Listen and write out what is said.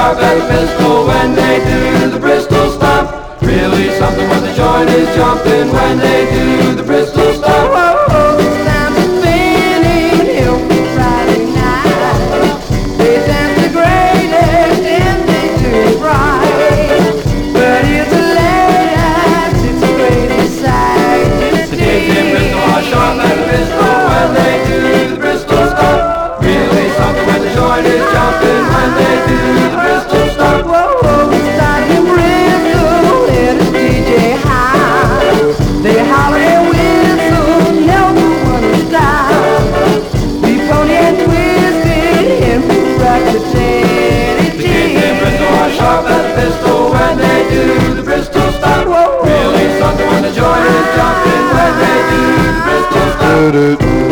sharp as a pistol when they do the Bristol stomp. Really something when the joint is jumping when they do the Bristol stomp. Whoa, it's time to spin in Hill Friday night. They dance the greatest and they do it right. But it's a late act, it's a great sight. The kids in Bristol are sharp as a pistol when they do the Bristol stomp. Really something when the joint is jumping when they do the Bristol stomp. Whoa, it's like in Bristol, let us DJ high. They holler and whistle, never wanna stop. We pony and twisted and we rock the The kids in Bristol are sharp as a pistol when they do the Bristol stomp. Really something when the joint is jumping when they do the Bristol stomp.